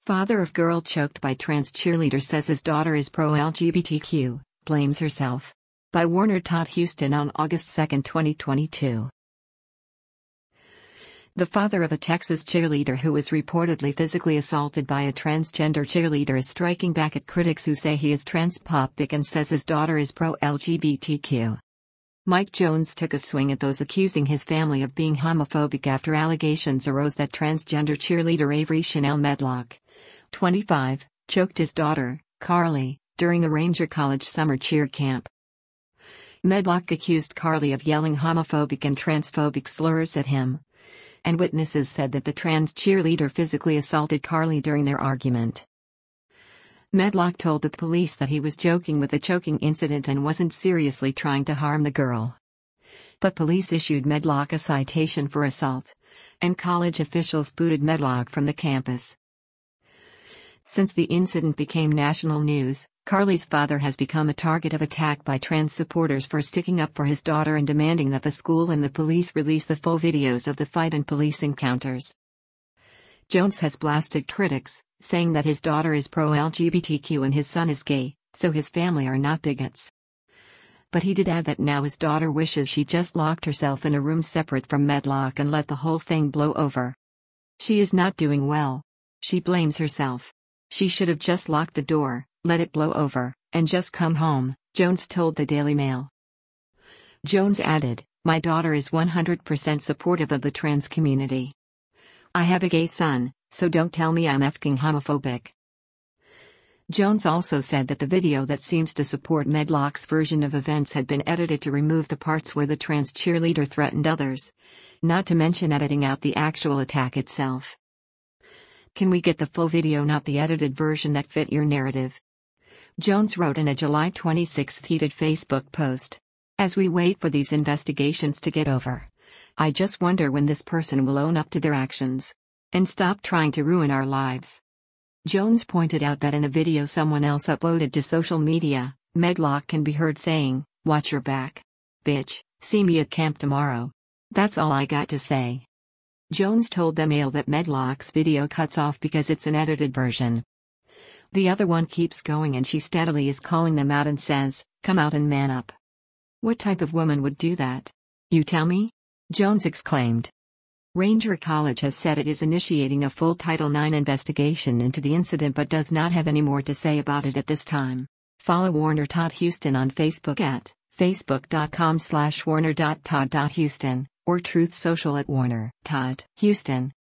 Father of girl choked by trans cheerleader says his daughter is pro-LGBTQ, blames herself. By Warner Todd Houston on August 2, 2022. The father of a Texas cheerleader who was reportedly physically assaulted by a transgender cheerleader is striking back at critics who say he is transphobic and says his daughter is pro-LGBTQ. Mike Jones took a swing at those accusing his family of being homophobic after allegations arose that transgender cheerleader Avery Chanel Medlock, 25, choked his daughter, Carly, during a Ranger College summer cheer camp. Medlock accused Carly of yelling homophobic and transphobic slurs at him, and witnesses said that the trans cheerleader physically assaulted Carly during their argument. Medlock told the police that he was joking with the choking incident and wasn't seriously trying to harm the girl. But police issued Medlock a citation for assault, and college officials booted Medlock from the campus. Since the incident became national news, Carly's father has become a target of attack by trans supporters for sticking up for his daughter and demanding that the school and the police release the full videos of the fight and police encounters. Jones has blasted critics, saying that his daughter is pro-LGBTQ and his son is gay, so his family are not bigots. But he did add that now his daughter wishes she just locked herself in a room separate from Medlock and let the whole thing blow over. She is not doing well. She blames herself. She should have just locked the door, let it blow over, and just come home, Jones told the Daily Mail. Jones added, "My daughter is 100% supportive of the trans community. I have a gay son, so don't tell me I'm effing homophobic." Jones also said that the video that seems to support Medlock's version of events had been edited to remove the parts where the trans cheerleader threatened others, not to mention editing out the actual attack itself. "Can we get the full video, not the edited version that fit your narrative?" Jones wrote in a July 26 heated Facebook post. "As we wait for these investigations to get over, I just wonder when this person will own up to their actions and stop trying to ruin our lives." Jones pointed out that in a video someone else uploaded to social media, Medlock can be heard saying, "Watch your back. Bitch, see me at camp tomorrow. That's all I got to say." Jones told the Mail that Medlock's video cuts off because it's an edited version. The other one keeps going and she steadily is calling them out and says, "Come out and man up." "What type of woman would do that? You tell me?" Jones exclaimed. Ranger College has said it is initiating a full Title IX investigation into the incident but does not have any more to say about it at this time. Follow Warner Todd Houston on Facebook at facebook.com/warner.todd.houston or Truth Social at Warner Todd Houston.